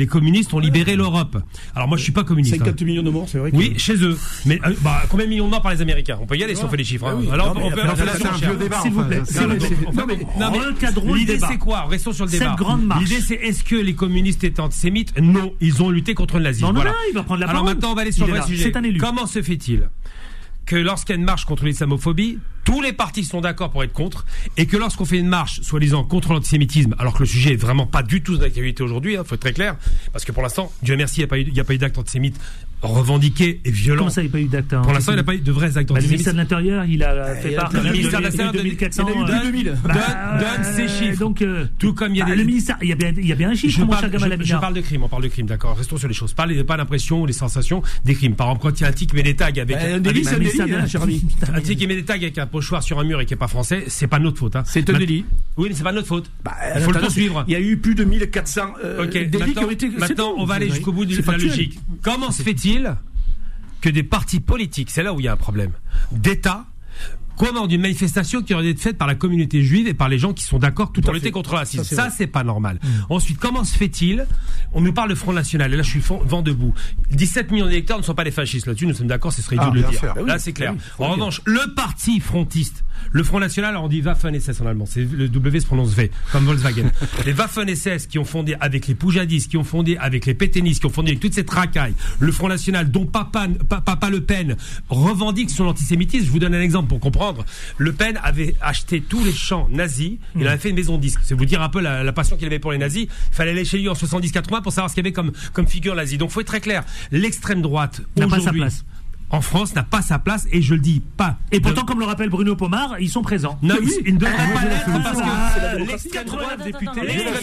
communistes ont libéré l'Europe. Alors moi je suis pas communiste. 50 millions de morts, c'est vrai. Oui, chez eux. Mais combien de millions de morts par les Américains? On peut y aller si on fait les chiffres. Alors on fait un vieux débat. S'il vous plaît. Non, mais l'idée c'est quoi? Restons sur le débat. Cette grande marche. L'idée c'est est-ce que les communistes étaient antisémites? Non, ils ont lutté contre le nazisme. Non, il va prendre la parole. Alors maintenant on va aller sur le vrai sujet. C'est un élu. Comment se fait-il que lorsqu'il y a une marche contre l'islamophobie, tous les partis sont d'accord pour être contre, et que lorsqu'on fait une marche, soi-disant, contre l'antisémitisme, alors que le sujet est vraiment pas du tout d'actualité aujourd'hui, faut être très clair, parce que pour l'instant, Dieu merci, il n'y a pas eu d'acte antisémite revendiqué et violent. Comment ça, il n'y a pas eu d'acte Pour l'instant, il n'y a pas eu de vrais actes antisémites. Le ministère de l'Intérieur, il a fait part le ministère de l'Intérieur 2400. Donne ses chiffres. Donc, tout comme il y a le ministère, il y a bien un chiffre, mon cher Gamal Abina. Je parle de crime, on parle de crime, d'accord. Restons sur les choses. Pas l'impression ou les sensations des crimes. Par exemple, quand il y a un tic qui met des tags avec un délit, cher ami. Un tic qui met des tags avec un pochoir sur un mur et qui est pas français, c'est pas notre faute. C'est un délit. Oui, mais c'est pas notre faute. Il faut le poursuivre. Il y a eu plus de 1400 délits qui ont été. Maintenant, on va aller jusqu'au bout de la logique. Comment se fait-il que des partis politiques, c'est là où il y a un problème, d'État, commandent une manifestation qui aurait été faite par la communauté juive et par les gens qui sont d'accord pour lutter contre le racisme. Ça, c'est pas normal. Ensuite, comment se fait-il? On nous parle de Front National, et là, je suis vent debout. 17 millions d'électeurs ne sont pas des fascistes. Là-dessus, nous sommes d'accord, ce serait idiot de le dire. Là, c'est clair. En revanche, le parti frontiste, le Front National, on dit Waffen-SS en allemand. C'est le W se prononce V, comme Volkswagen. Les Waffen-SS qui ont fondé avec les Poujadis, qui ont fondé avec les Pétainistes, qui ont fondé avec toutes ces racailles, le Front National, dont Papa Le Pen revendique son antisémitisme. Je vous donne un exemple pour comprendre. Le Pen avait acheté tous les chants nazis, il avait fait une maison de disques. C'est vous dire un peu la passion qu'il avait pour les nazis. Il fallait aller chez lui en 70-80 pour savoir ce qu'il y avait comme figure nazie. Donc faut être très clair. L'extrême droite, n'a pas sa aujourd'hui, place. En France, n'a pas sa place, et je le dis pas. Et pourtant, comme le rappelle Bruno Pomar, ils sont présents. Non, ils ne devraient pas l'être parce que l'extrême droite, députés,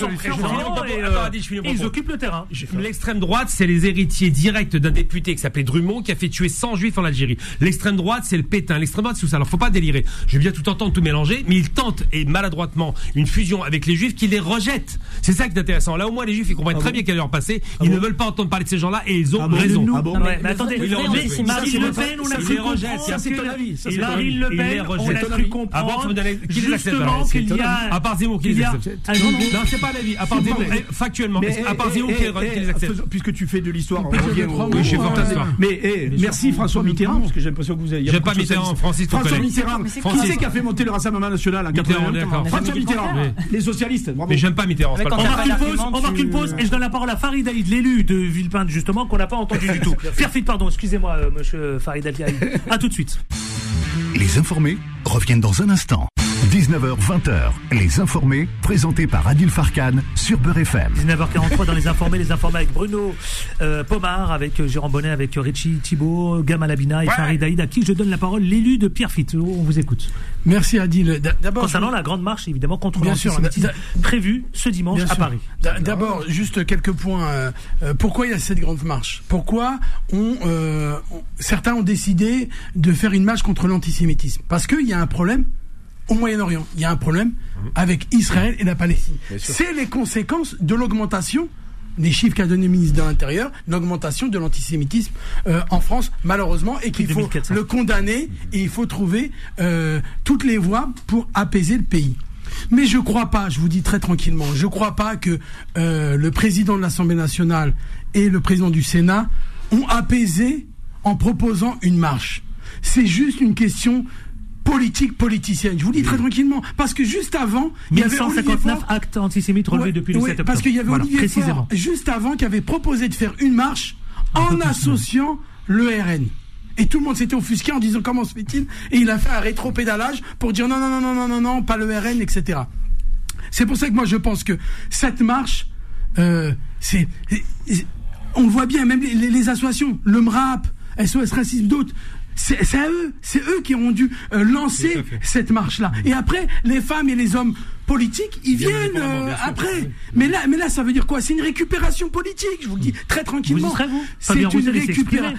ils occupent le terrain. L'extrême droite, c'est les héritiers directs d'un député qui s'appelait Drummond, qui a fait tuer 100 juifs en Algérie. L'extrême droite, c'est le Pétain. L'extrême droite, c'est tout ça. Alors, faut pas délirer. Je veux bien tout entendre, tout mélanger, mais ils tentent, et maladroitement, une fusion avec les juifs qui les rejettent. C'est ça qui est intéressant. Là, au moins, les juifs, ils comprennent très bien qu'elle est leur passé. Ils ne veulent pas entendre parler de ces gens-là, et ils ont raison. Mais attendez, Marine Le Pen, on a cru comprendre. Marine Le Pen, on a cru comprendre justement qu'il y a... À part Zemmour qui les accepte. Non, c'est pas l'avis. À part Zemmour, factuellement. À part Zemmour qui les accepte. Puisque tu fais de l'histoire, oui, je suis fort d'histoire. Mais merci François Mitterrand, parce que j'ai l'impression que vous avez... J'aime pas Mitterrand, François Mitterrand. Qui c'est qui a fait monter le Rassemblement National en 81? François Mitterrand, les socialistes. Mais j'aime pas Mitterrand. On marque une pause et je donne la parole à Farid Aïd, l'élu de Villepinte, justement, qu'on n'a pas entendu du tout. Pierre Fitt, pardon, excusez-moi, monsieur Farid Aïd. A tout de suite. Les informés reviennent dans un instant. 19h-20h, les informés, présentés par Adil Farkan sur Beurre FM. 19h43 dans les informés avec Bruno Pomar, avec Jérôme Bonnet, avec Richie Thibault, Gamal Abina et Farid Aïd, à qui je donne la parole, l'élu de Pierre Fitt. On vous écoute. Merci Adil. D'abord, concernant la grande marche, évidemment, contre l'antisémitisme prévue ce dimanche à Paris. D'abord, juste quelques points. Pourquoi il y a cette grande marche? Pourquoi certains ont décidé de faire une marche contre l'antisémitisme? Parce qu'il y a un problème au Moyen-Orient. Il y a un problème avec Israël et la Palestine. C'est les conséquences de l'augmentation des chiffres qu'a donné le ministre de l'Intérieur, l'augmentation de l'antisémitisme en France, malheureusement, et qu'il faut le condamner, et il faut trouver toutes les voies pour apaiser le pays. Mais je crois pas, je vous dis très tranquillement, je crois pas que le président de l'Assemblée nationale et le président du Sénat ont apaisé en proposant une marche. C'est juste une question politicienne. Je vous dis très tranquillement. Parce que juste avant, il y avait 1159 actes antisémites relevés depuis le 7 octobre. Parce qu'il y avait Olivier Faure, juste avant, qui avait proposé de faire une marche en associant le RN. Et tout le monde s'était offusqué en disant comment se fait-il? Et il a fait un rétro-pédalage pour dire non, pas le RN, etc. C'est pour ça que moi je pense que cette marche, on voit bien, même les associations, le MRAP, SOS Racisme, d'autres, c'est eux qui ont dû lancer cette marche-là. Et après, les femmes et les hommes politiques, ils viennent après. Mais là, ça veut dire quoi? C'est une récupération politique. Je vous le dis très tranquillement. C'est une récupération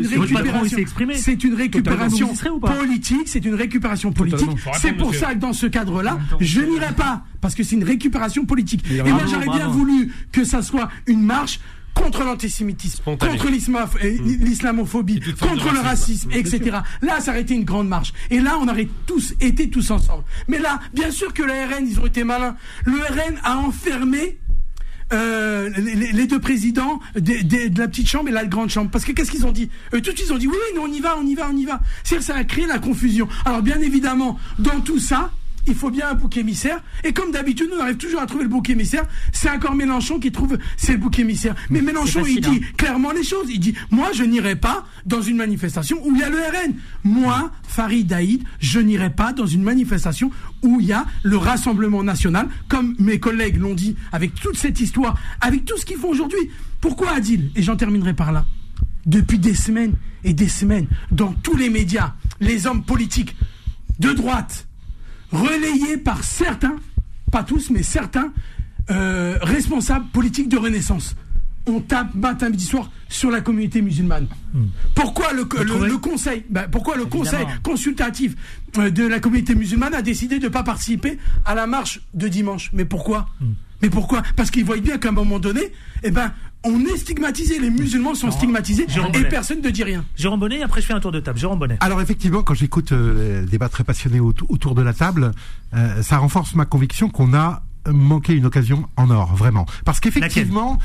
politique. C'est une récupération politique. C'est pour ça que dans ce cadre-là, je n'irai pas parce que c'est une récupération politique. Et moi, j'aurais bien voulu que ça soit une marche contre l'antisémitisme, contre l'islamophobie, contre le racisme, etc. Là, ça aurait été une grande marche. Et là, on aurait été tous ensemble. Mais là, bien sûr que le RN, ils ont été malins. Le RN a enfermé les deux présidents de la petite chambre et la grande chambre. Parce que qu'est-ce qu'ils ont dit? Tout de suite, ils ont dit oui, on y va. C'est-à-dire que ça a créé la confusion. Alors bien évidemment, dans tout ça, il faut bien un bouc émissaire. Et comme d'habitude, on arrive toujours à trouver le bouc émissaire. C'est encore Mélenchon qui trouve c'est le bouc émissaire. Mais Mélenchon, il dit clairement les choses. Il dit, moi, je n'irai pas dans une manifestation où il y a le RN. Moi, Farid Daïd, je n'irai pas dans une manifestation où il y a le Rassemblement National, comme mes collègues l'ont dit, avec toute cette histoire, avec tout ce qu'ils font aujourd'hui. Pourquoi, Adil? Et j'en terminerai par là. Depuis des semaines et des semaines, dans tous les médias, les hommes politiques de droite, relayés par certains, pas tous, mais certains responsables politiques de Renaissance. On tape matin, midi, soir sur la communauté musulmane. Pourquoi le conseil, pourquoi le conseil consultatif de la communauté musulmane a décidé de ne pas participer à la marche de dimanche? Mais pourquoi? Parce qu'ils voient bien qu'à un moment donné, on est stigmatisé, les musulmans sont stigmatisés et personne ne dit rien. Jérôme Bonnet, après je fais un tour de table. Jérôme Bonnet. Alors effectivement, quand j'écoute les débats très passionnés autour de la table, ça renforce ma conviction qu'on a manqué une occasion en or, vraiment. Parce qu'effectivement,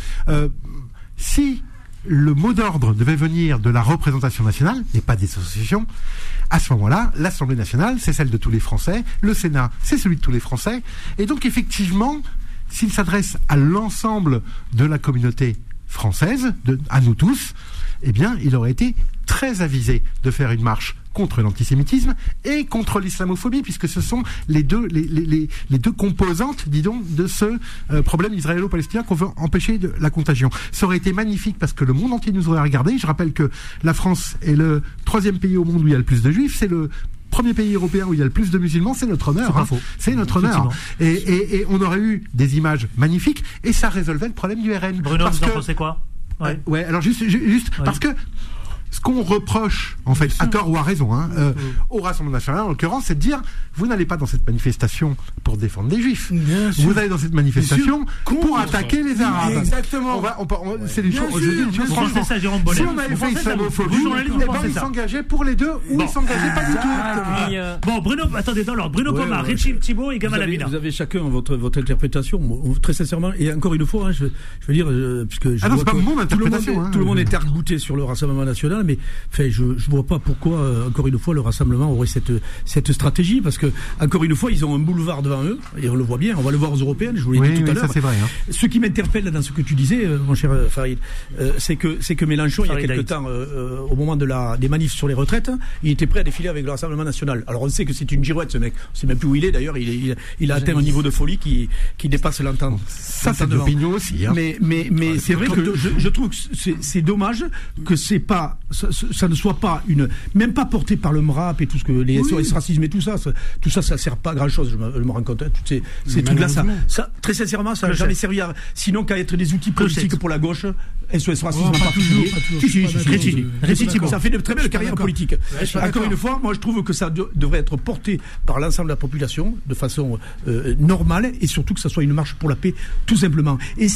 si le mot d'ordre devait venir de la représentation nationale et pas des associations, à ce moment-là, l'Assemblée nationale, c'est celle de tous les Français, le Sénat, c'est celui de tous les Français, et donc effectivement, s'il s'adresse à l'ensemble de la communauté française, à nous tous, eh bien, il aurait été très avisé de faire une marche contre l'antisémitisme et contre l'islamophobie, puisque ce sont les deux composantes, dis donc, de ce problème israélo-palestinien qu'on veut empêcher de la contagion. Ça aurait été magnifique parce que le monde entier nous aurait regardé. Je rappelle que la France est le 3e pays au monde où il y a le plus de juifs, c'est le premier pays européen où il y a le plus de musulmans, c'est notre honneur. C'est notre honneur. Et on aurait eu des images magnifiques et ça résolvait le problème du RN. Bruno, vous en pensez quoi? Alors juste parce que ce qu'on reproche, en fait, à tort ou à raison, au Rassemblement national, en l'occurrence, c'est de dire, vous n'allez pas dans cette manifestation pour défendre les Juifs. Vous allez dans cette manifestation pour attaquer les Arabes. Exactement. C'est des choses. Franchement, ça, Jérôme Bonnet. Si on avait fait islamophobie, il s'engageait pour les deux ou il s'engageait pas du tout. Bon, Bruno, attendez, dans l'ordre. Bruno Pomar, Richie Thibault et Gamal Amina. Vous avez chacun votre interprétation. Très sincèrement, et encore une fois, je veux dire, puisque je vois pas mon interprétation. Tout le monde est arc-bouté sur le Rassemblement national. Mais je vois pas pourquoi, encore une fois, le Rassemblement aurait cette stratégie, parce que, encore une fois, ils ont un boulevard devant eux, et on le voit bien, on va le voir aux européennes, je vous l'ai dit tout à l'heure. Ça, c'est vrai, Ce qui m'interpelle dans ce que tu disais, mon cher Farid, c'est que Mélenchon, il y a quelque temps, au moment des manifs sur les retraites, il était prêt à défiler avec le Rassemblement national. Alors on sait que c'est une girouette, ce mec, on sait même plus où il est d'ailleurs, il a atteint un niveau de folie qui dépasse l'entendre. Ça, c'est de l'opinion aussi. Mais c'est vrai que je trouve que c'est dommage que ça ne soit pas même pas porté par le MRAP et tout ce que les SOS racisme et tout ça sert pas à grand chose. Je me rends compte, ces trucs là, ça très sincèrement, ça n'a jamais servi sinon qu'à être des outils politiques pour la gauche. SOS racisme en particulier. Ça fait de très belles carrières politiques. Encore une fois, moi je trouve que ça devrait être porté par l'ensemble de la population de façon normale, et surtout que ça soit une marche pour la paix, tout simplement. Et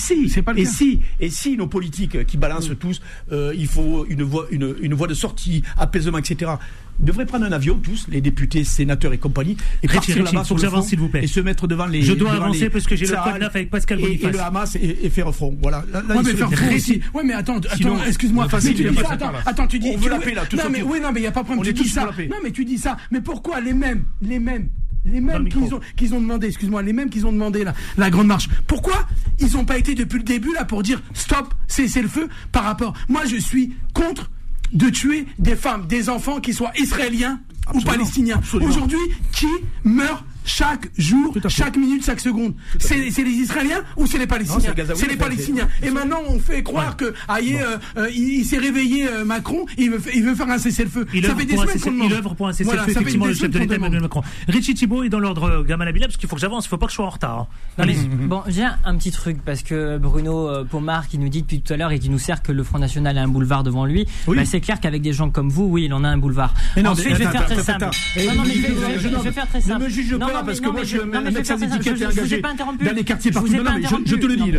si nos politiques qui balancent tous, il faut une voie de sortie, apaisement, etc., devraient prendre un avion, tous, les députés, sénateurs et compagnie, et partir là-bas sur le front, et se mettre devant les... Je dois avancer parce que j'ai le code 9 avec Pascal Boniface. Et le Hamas et faire front. Voilà. Ouais, mais attends, excuse-moi. Attends, tu dis... On veut la paix, là, tout ça. Non, mais il n'y a pas de problème. Tu dis ça. Non, mais tu dis ça. Mais pourquoi les mêmes qu'ils ont demandé, excuse-moi, les mêmes qu'ils ont demandé la grande marche, pourquoi ils n'ont pas été depuis le début là pour dire stop, cessez le feu par rapport... Moi, je suis contre de tuer des femmes, des enfants, qui soient israéliens ou palestiniens. Aujourd'hui, qui meurt chaque jour, chaque minute, chaque seconde? C'est les Israéliens ou c'est les Palestiniens? C'est les Palestiniens. Et maintenant, on fait croire que il s'est réveillé, Macron, il veut faire un cessez-le-feu. Ça fait des semaines qu'on demande. Il œuvre pour un cessez-le-feu, effectivement, le chef de l'État, Emmanuel Macron. Richie Thibault est dans l'ordre, Gamal Amina, parce qu'il faut que j'avance, il ne faut pas que je sois en retard. Bon, j'ai un petit truc, parce que Bruno Pomar, qui nous dit depuis tout à l'heure et qui nous sert que le Front National a un boulevard devant lui, c'est clair qu'avec des gens comme vous, oui, il en a un boulevard. Ensuite, je vais faire très simple. Je vais faire très simple. là, parce que moi, je suis un mec sans étiquette et engagé. engagé dans les quartiers partout. Non, mais je te le dis.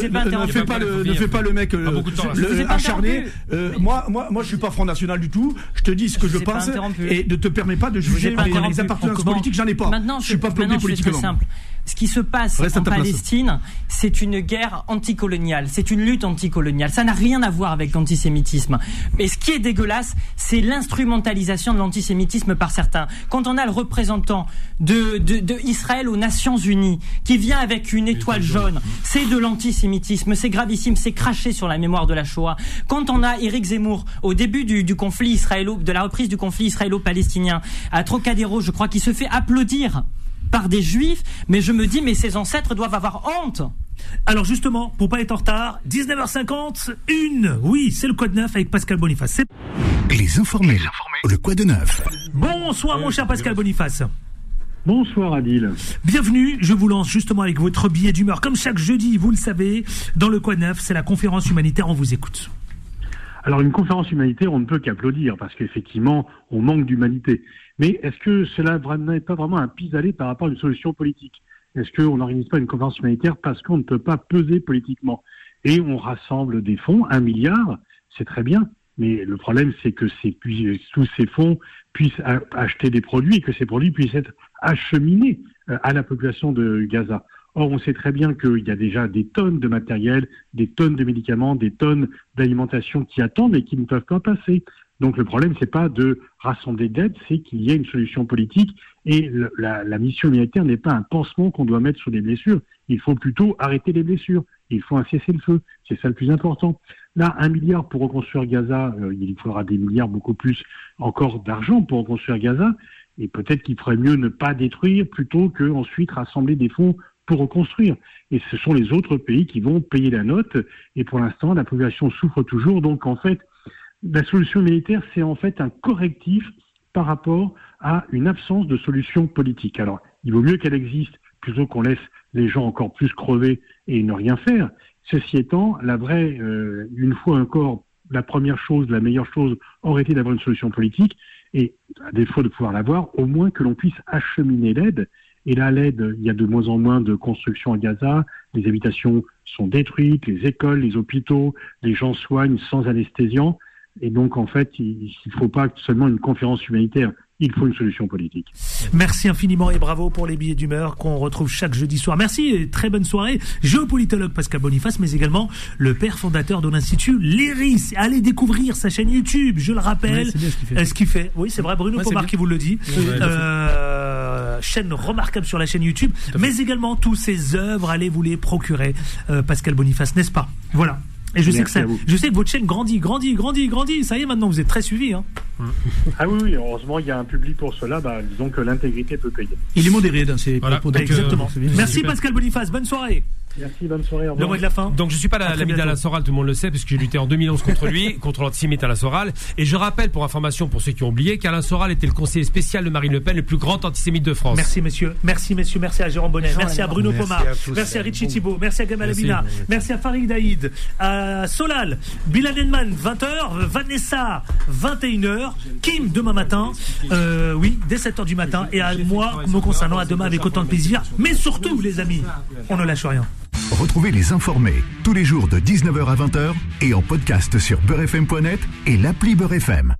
Ne fais pas le mec acharné. Moi, je suis pas Front National du tout. Je te dis ce que je pense et ne te permets pas de juger les appartenances politiques. J'en ai pas. Je suis pas bloqué politiquement. Simple. Ce qui se passe en Palestine, c'est une guerre anticoloniale, c'est une lutte anticoloniale. Ça n'a rien à voir avec l'antisémitisme. Mais ce qui est dégueulasse, c'est l'instrumentalisation de l'antisémitisme par certains. Quand on a le représentant de Israël aux Nations Unies qui vient avec une étoile jaune, c'est de l'antisémitisme, c'est gravissime, c'est cracher sur la mémoire de la Shoah. Quand on a Éric Zemmour au début du conflit de la reprise du conflit israélo-palestinien à Trocadéro, je crois qu'il se fait applaudir par des juifs, mais je me dis, mais ses ancêtres doivent avoir honte. Alors justement, pour pas être en retard, 19h50, oui, c'est le Quad Neuf avec Pascal Boniface. Les informés, le Quad Neuf. Bonsoir mon cher Pascal Boniface. Bonsoir Adil. Bienvenue, je vous lance justement avec votre billet d'humeur. Comme chaque jeudi, vous le savez, dans le Quad Neuf, c'est la conférence humanitaire, on vous écoute. Alors une conférence humanitaire, on ne peut qu'applaudir, parce qu'effectivement, on manque d'humanité. Mais est-ce que cela n'est pas vraiment un pis-aller par rapport à une solution politique ? Est-ce qu'on n'organise pas une conférence humanitaire parce qu'on ne peut pas peser politiquement ? Et on rassemble des fonds, 1 milliard, c'est très bien, mais le problème c'est que tous ces fonds puissent acheter des produits et que ces produits puissent être acheminés à la population de Gaza. Or, on sait très bien qu'il y a déjà des tonnes de matériel, des tonnes de médicaments, des tonnes d'alimentation qui attendent et qui ne peuvent pas passer. Donc le problème, c'est pas de rassembler d'aide, c'est qu'il y ait une solution politique et la mission humanitaire n'est pas un pansement qu'on doit mettre sur des blessures. Il faut plutôt arrêter les blessures. Il faut un cessez-le-feu. C'est ça le plus important. Là, 1 milliard pour reconstruire Gaza, il faudra des milliards, beaucoup plus encore d'argent pour reconstruire Gaza. Et peut-être qu'il ferait mieux ne pas détruire plutôt qu'ensuite rassembler des fonds pour reconstruire. Et ce sont les autres pays qui vont payer la note. Et pour l'instant, la population souffre toujours. Donc en fait, la solution militaire, c'est en fait un correctif par rapport à une absence de solution politique. Alors, il vaut mieux qu'elle existe plutôt qu'on laisse les gens encore plus crever et ne rien faire. Ceci étant, une fois encore, la première chose, la meilleure chose aurait été d'avoir une solution politique et, à défaut de pouvoir l'avoir, au moins que l'on puisse acheminer l'aide. Et là, l'aide, il y a de moins en moins de construction à Gaza, les habitations sont détruites, les écoles, les hôpitaux, les gens soignent sans anesthésiant. Et donc, en fait, il ne faut pas seulement une conférence humanitaire, il faut une solution politique. Merci infiniment et bravo pour les billets d'humeur qu'on retrouve chaque jeudi soir. Merci et très bonne soirée. Géopolitologue Pascal Boniface, mais également le père fondateur de l'Institut Léris. Allez découvrir sa chaîne YouTube, je le rappelle. Ouais, c'est bien ce qu'il fait. Oui, c'est vrai, Bruno Pomar qui vous le dit. Chaîne remarquable sur la chaîne YouTube, mais également tous ses œuvres, allez vous les procurer, Pascal Boniface, n'est-ce pas ? Voilà. Et je sais que votre chaîne grandit. Ça y est, maintenant, vous êtes très suivi. Hein. Ah oui, heureusement, il y a un public pour cela. Disons que l'intégrité peut payer. Il est modéré dans ses propos. Exactement. Merci Pascal Boniface. Bonne soirée. Merci, bonne soirée. Le mot de la fin. Donc je suis pas l'ami d'Alain Soral, tout le monde le sait, puisque j'ai lutté en 2011 contre lui, contre l'antisémite Alain Soral. Et je rappelle, pour information, pour ceux qui ont oublié, qu'Alain Soral était le conseiller spécial de Marine Le Pen, le plus grand antisémite de France. Merci messieurs. Merci à Jérôme Bonnet. Merci à Bruno Pomar. Merci à Richie Thibault. Merci à Gamal Abina. Merci à Farid Daïd. À Solal. Bilal Enman, 20h. Vanessa, 21h. Kim, demain matin. Dès 7h du matin. Et à moi, me concernant, à demain avec autant de plaisir. Mais surtout, les amis, on ne lâche rien. Retrouvez les informés tous les jours de 19h à 20h et en podcast sur beurrefm.net et l'appli Beurrefm.